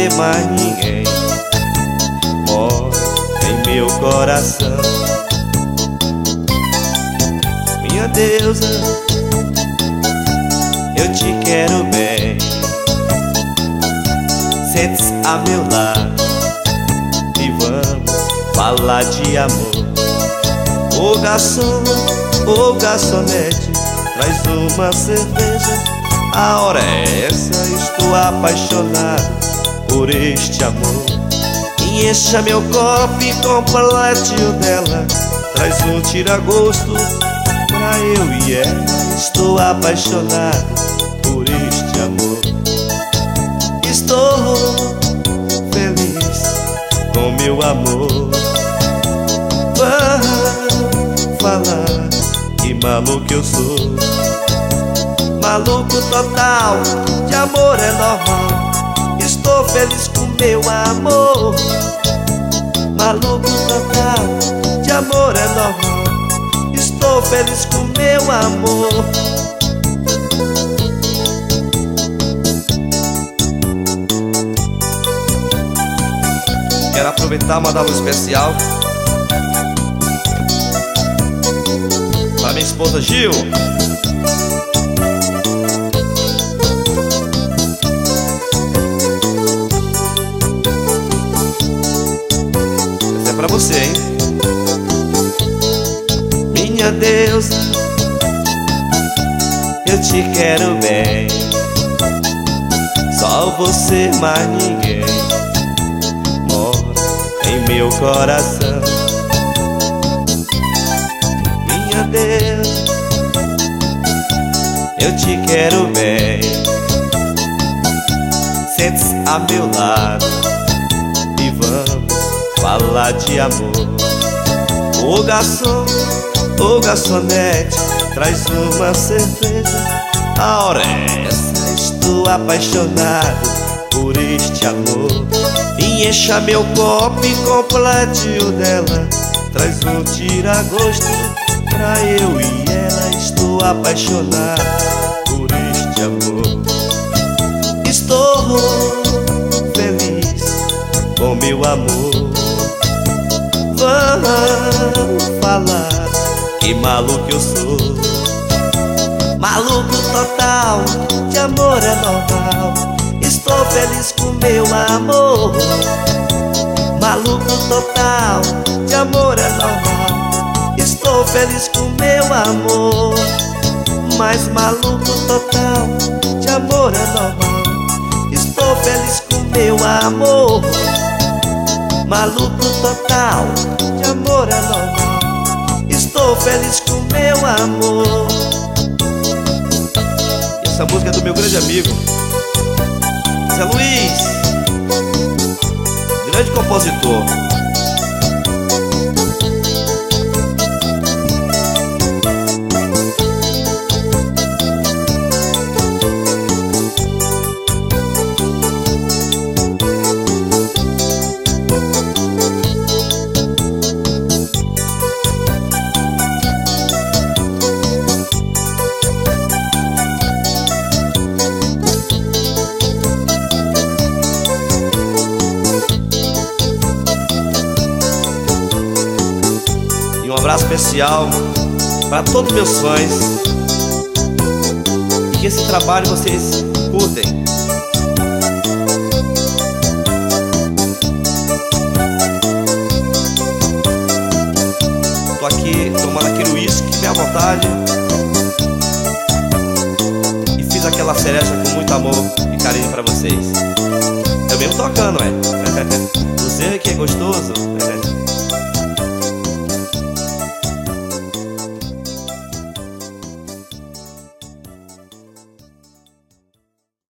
você mais ninguém mora em meu coração. Minha deusa, eu te quero bem. Sente-se a meu lado e vamos falar de amor. Ô garçom, ô garçonete, traz uma cerveja. A hora é essa, estou apaixonado por este amor. E encha meu copo e complete o dela. Traz um tira-gosto pra eu e ela. Estou apaixonado por este amor. Estou feliz com meu amor. Vamos falar que maluco eu sou. Maluco total, de amor é normal. Estou feliz com meu amor. Maluco total, de amor é normal. Estou feliz com meu amor. Quero aproveitar e mandar um especial pra minha esposa Gil. Essa é pra você, hein? Minha deusa, eu te quero bem. Só você, mais ninguém em meu coração. Minha Deus, eu te quero bem. Sente-se a meu lado e vamos falar de amor. Ô garçom, ô garçonete, traz uma cerveja. A hora é essa, estou apaixonado por este amor. E encha meu copo e complete o dela. Traz um tira-gosto pra eu e ela. Estou apaixonado por este amor. Estou feliz com meu amor. Vamos falar que maluco eu sou. Maluco total, de amor é normal. Estou feliz com meu amor. Maluco total, de amor é normal. Estou feliz com meu amor. Mas maluco total, de amor é normal. Estou feliz com meu amor. Maluco total, de amor é normal. Estou feliz com meu amor. E essa música é do meu grande amigo Zé Luiz, grande compositor. E um abraço especial para todos meus fãs. E que esse trabalho vocês curtem. Tô aqui tomando aquele uísque bem à vontade. E fiz aquela cereja com muito amor e carinho para vocês. Eu mesmo tocando, Você que é gostoso.